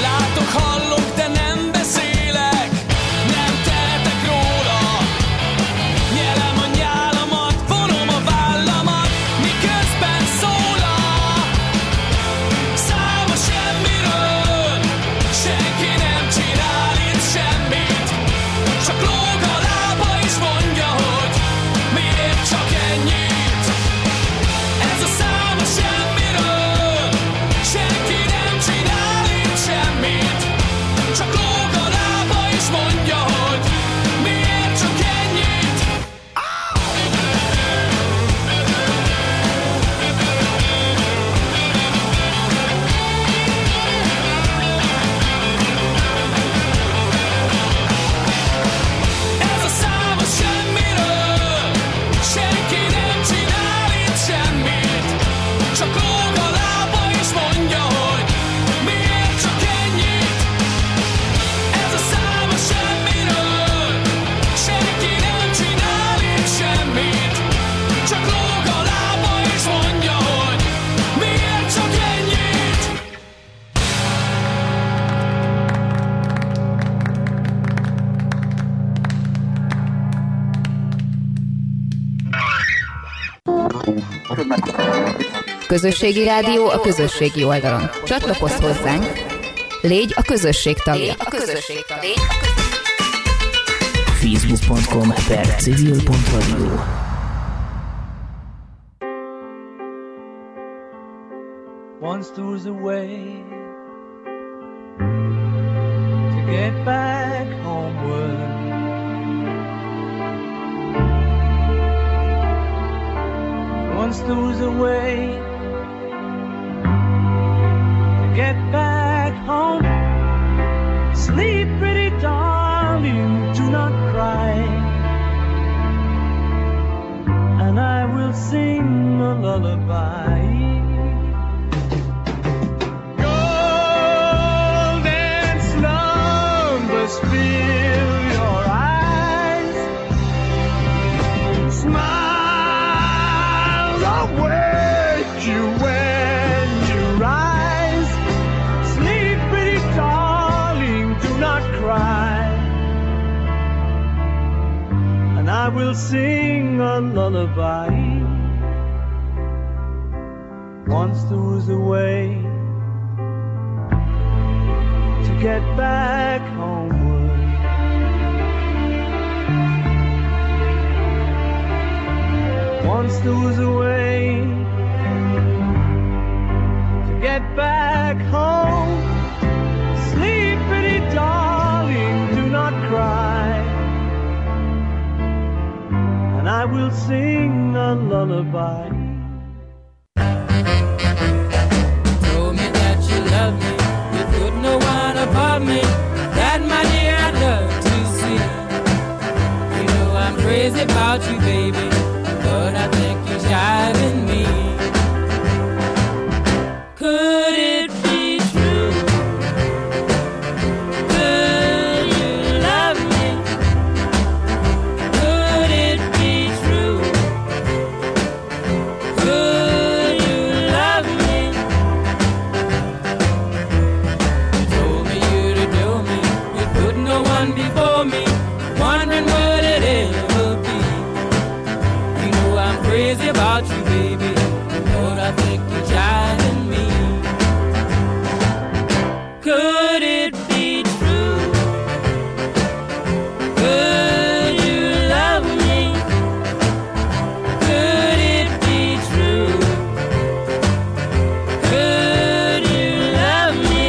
Látok, hallok, de nem beszélek, nem tehetek róla. Nyelem a nyálamat, vonom a vállamat, miközben szólal. Szám a semmiről, senki nem csinál itt semmit. Csak lóg a lába és mondja, hogy miért csak ennyit. Ez a szám a semmiről, senki nem csinál itt semmit. Csak lóg a lába és mondja, hogy miért csak ennyit. Ez a szám a semmiről, senki nem csinál itt semmit. Csak lóg a lába és mondja, hogy miért csak ennyit. Ez a szám a semmiről, senki nem csinál itt semmit. Csak lóg a lába és mondja, hogy miért csak ennyit. Közösségi rádió a közösségi oldalon. Csatlakozz hozzánk, légy a közösség tagja. Facebook.com/civil.radio. Once there was a way to get back homeward. Once there was a way to get back home. Sleep, pretty darling, do not cry, and I will sing a lullaby. Golden slumbers fill your eyes. Smiles await you when you rise. Sleep, pretty darling, do not cry, and I will sing a lullaby. Once there was a way to get back homeward. Once there was a way to get back home. Sleep, pretty darling, do not cry, and I will sing a lullaby. Told me that you love me, you put no one above me. That, my dear, I'd love to see. You know I'm crazy about you, baby, but I think you're jiving me. Could it be true? Could you love me? Could it be true? Could you love me? You told me you'd adore me, you put no one before me, wondering would it ever be. You know I'm crazy about you, baby, but I think you're jiving me. Could it be true? Could you love me? Could it be true? Could you love me?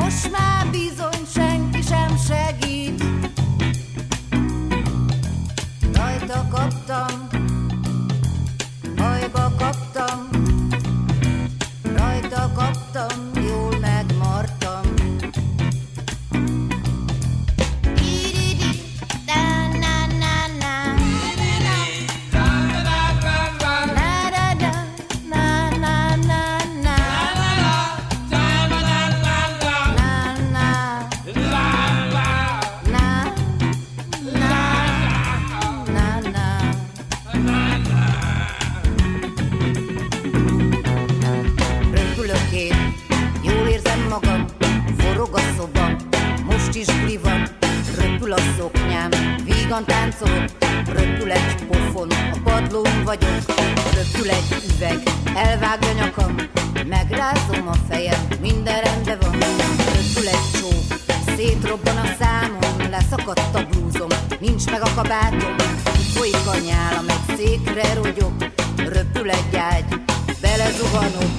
most már bizony senki sem segít. Rajta kaptam, bajba kaptam, rajta kaptam, jól megmartam. Táncolok, röpül egy pofon, a padlón vagyok, röpül egy üveg, elvágja nyakam, megrázom a fejem, minden rendben van, röpül egy csók, szétrobban a számom, leszakadt a blúzom, nincs meg a kabátom, folyik a nyálam, egy székre rogyok, röpül egy ágy, belezuhanok.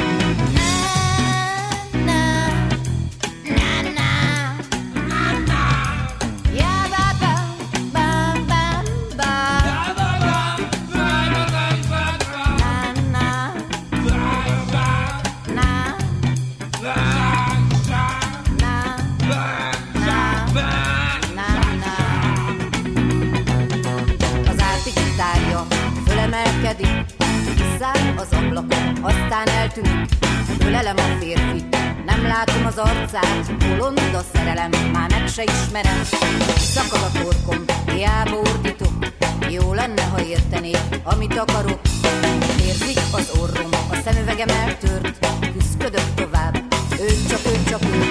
Kiszáll az ablakon, aztán eltűnik, ölelem a férfi, nem látom az arcát, bolond a szerelem, már meg se ismerem, szakad a torkom, hiába ordítok, jó lenne, ha értenék, amit akarok, érzik az orrom, a szemüvegem eltört, küszködök tovább, ő csak ő.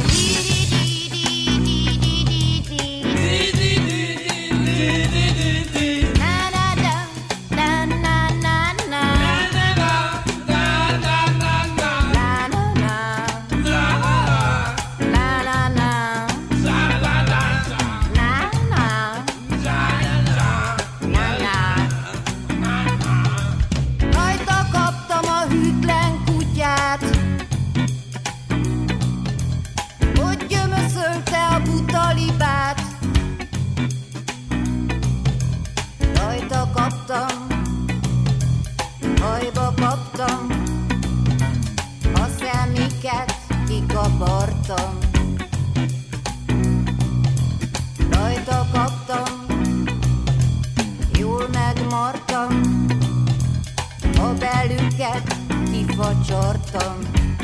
Rajta kaptam, jól megmartam, a belüket kifacsortam.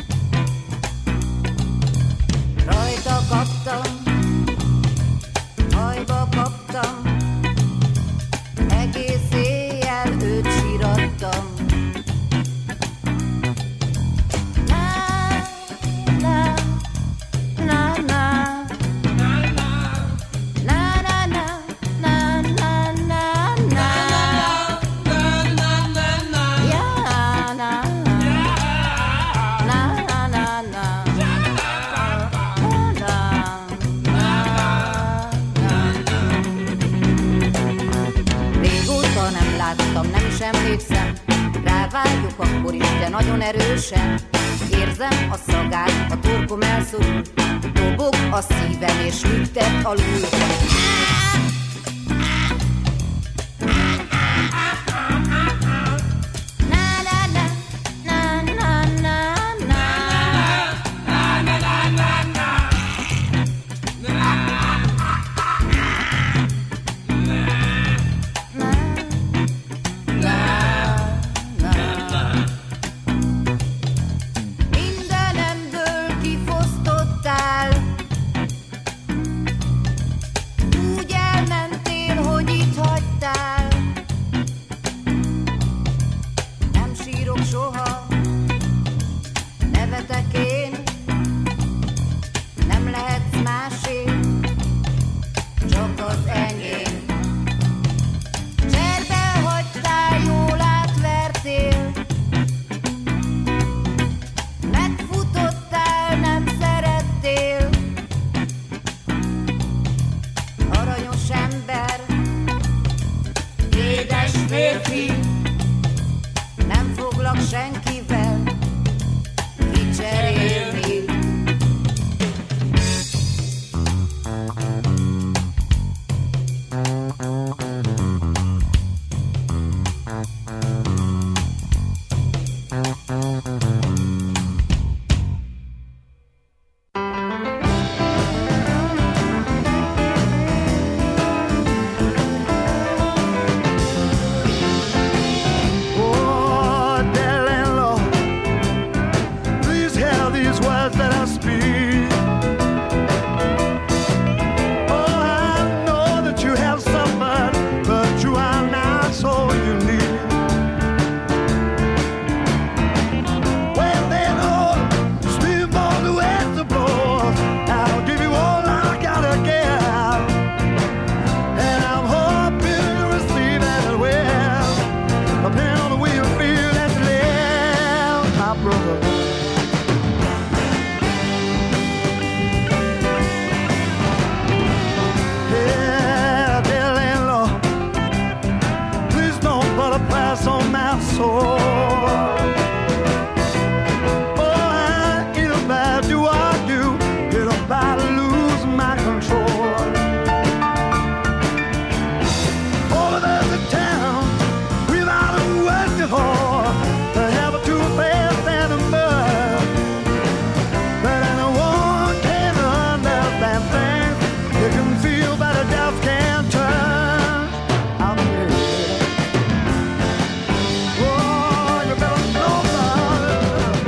Rajta kaptam, hajba kaptam, egész éjjel őt sírattam. Emlékszem, rávágyok akkor is, de nagyon erősen. Érzem a szagát, a torkom elszorul, dobog a szívem és lüktet alul. about to lose my control. All of us in town, without a word before, they have a two-faced animal. But anyone can understand things. You can feel, but a death can't turn. I'm here. Oh, you better know about it.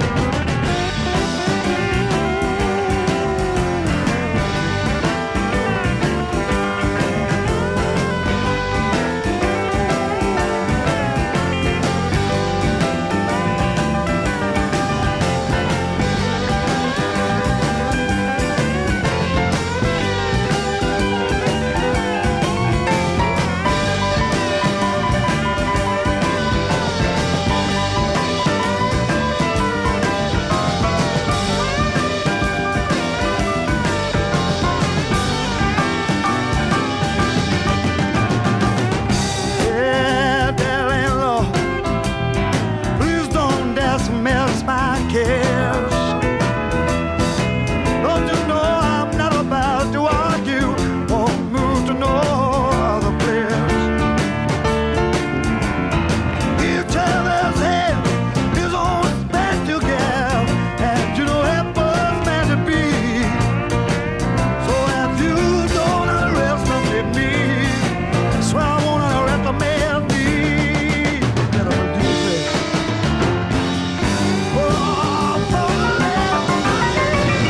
Yeah, darling, please don't dismiss my kiss. Don't you know I'm not about to argue or move to no other place. Each other's head is on special gal, and you know that was meant to be. So if you don't underestimate me, I swear I won't underestimate me. Better do this. Oh, for the love of my head.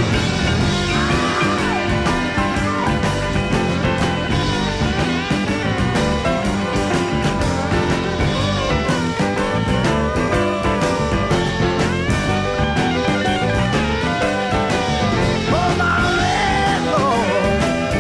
For my landlord.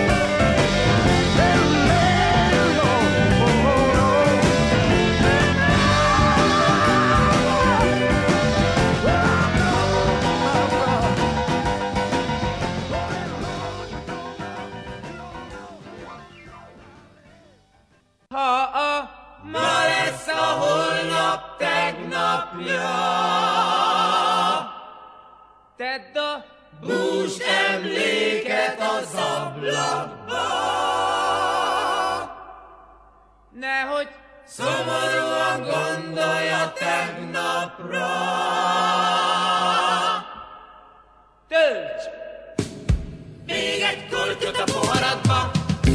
Ha a ma lesz a holnap tegnapja, tedd a bús emléket az ablakba, nehogy szomorúan gondolja tegnapra. Tölts még egy kortyot a poharadba,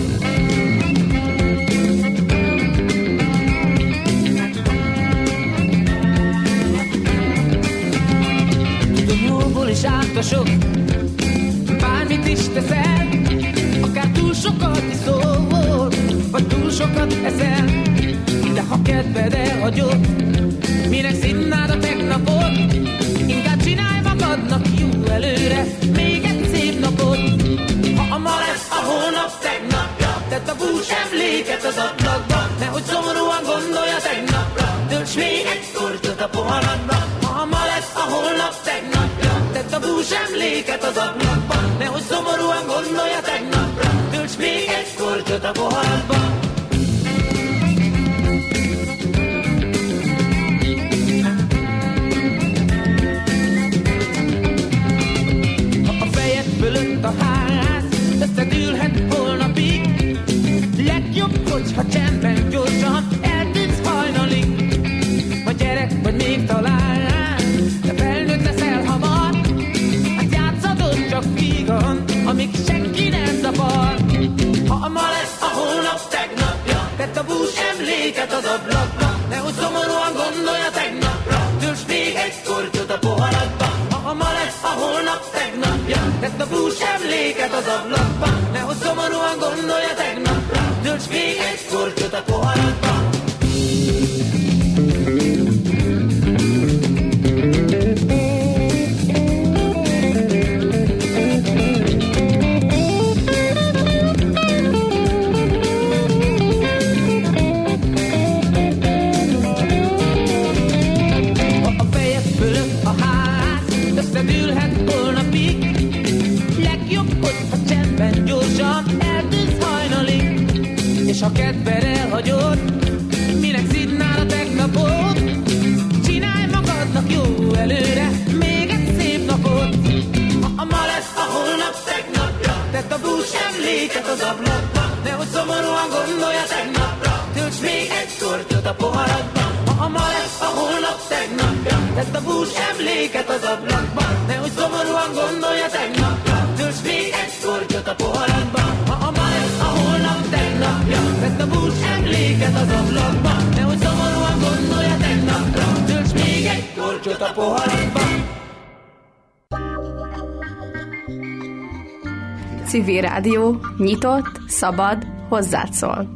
Jóból is átosok, bármit is teszel, akár túl sokat iszol, vagy túl sokat eszel, de ha kedved elhagyod, minek színnád a tegnapot, inkább csinálj magadnak jó előre még egy szép napot. Ha a ma lesz a holnap tegnapja, tedd a bús emléket az ablakba, nehogy szomorúan gondolja tegnapra, tölts még egy kortyot a poharadba. Ha ma lesz a holnap tegnapja, tedd a bús emléket az ablakba, nehogy szomorúan gondolja tegnapra, tölts még egy kortyot a poharadba. Ha a fejed fölött a ház összedűlhet holnapig, legjobb, hogyha csendben gyorsan eltűnsz hajnalig. Ha gyerek vagy még talán, de felnőtt leszel hamar, hát játszhatod csak vígan, amíg senki nem zavar. Ha a ma lesz a holnap tegnapja, tedd a bús emléket az ablakba, nehogy szomorúan gondolja tegnapra, tölts még egy kortyot a poharadba. Ha a ma lesz a holnap tegnapja, tedd a bús emléket az ablakba, nehogy szomorúan gondolja tegnapra, tölts még egy kortyot a poharadba. És ha kedved elhagyod, emléket az ablakban, nehogy szomorúan gondolja tegnapra. Tölts még egy kortyot a poharadban, ma lesz a holnap tegnapja. Tedd a bús emléket az ablakban, nehogy szomorúan gondolja tegnapra. Tölts még egy kortyot a poharadban, ma lesz a holnap tegnapja. Tedd a bús emléket az ablakban, nehogy szomorúan gondolja tegnapra. Tölts még egy kortyot a poharadban. Civil rádió, nyitott, szabad, hozzád szól.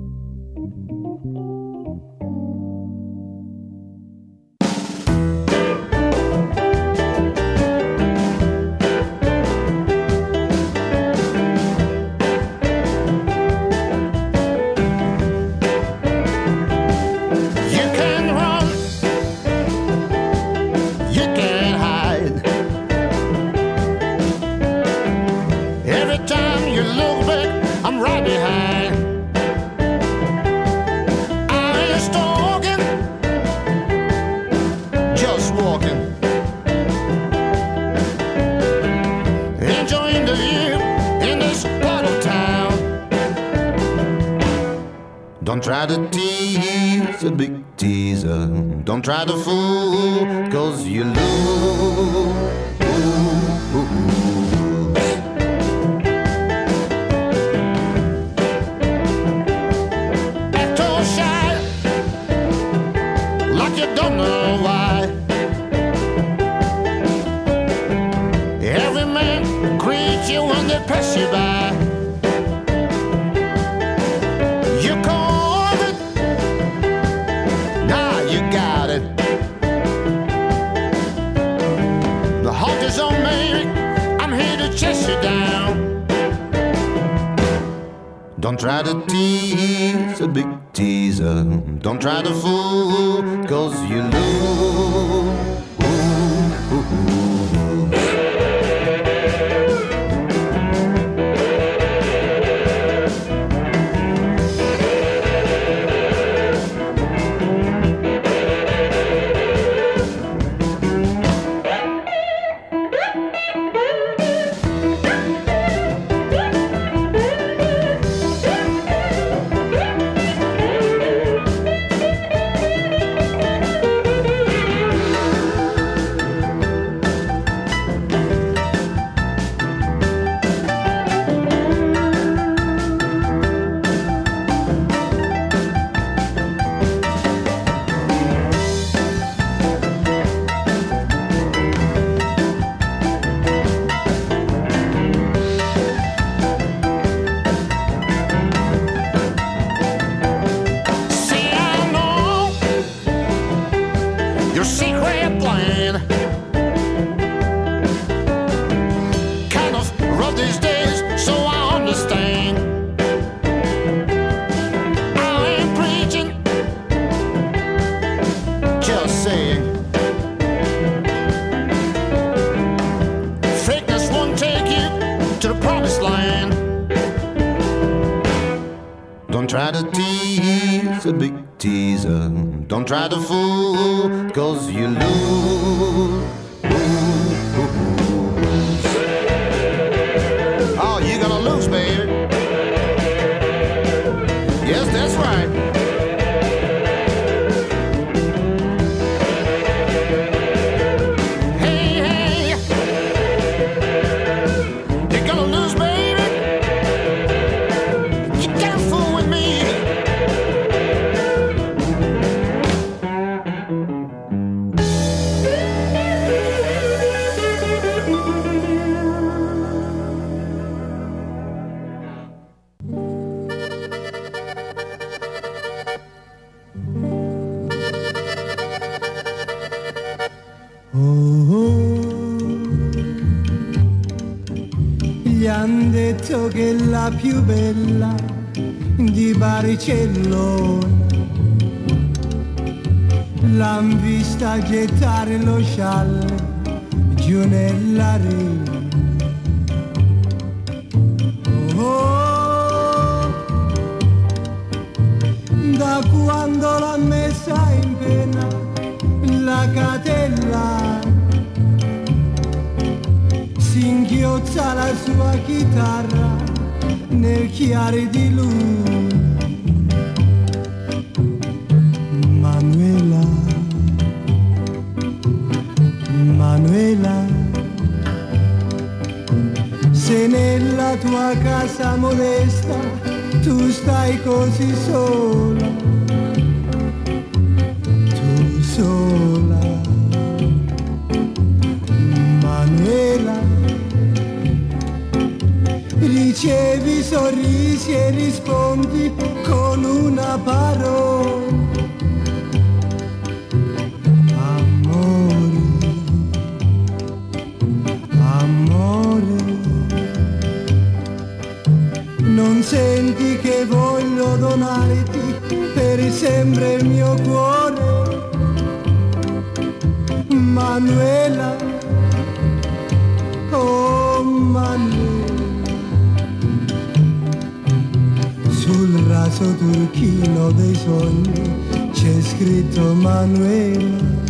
Don't try to tease a big teaser. Don't try to fool, 'cause you lose. Act all shy, like you don't know why. Every man greets you when they pass you by. Don't try to tease a big teaser. Don't try to fool, 'cause you lose. Don't try to fool, 'cause you lose. Oh, you're gonna lose, baby. Yes, that's right. Hey, hey, you're gonna lose, baby. You can't fool with me. Che è la più bella di Barcellona l'han vista gettare lo scialle giù nella riva. Da quando l'ha messa in pena la catella singhiozza la sua chitarra nel chiare di luna. Manuela, Manuela, se nella tua casa modesta tu stai così sola, tu sola. Manuela, ricevi sorrisi e rispondi con una parola. Amore, amore, non senti che voglio donarti per sempre il mio cuore? Manuela, oh Manuela, sul raso turchino dei sogni c'è scritto Manuela.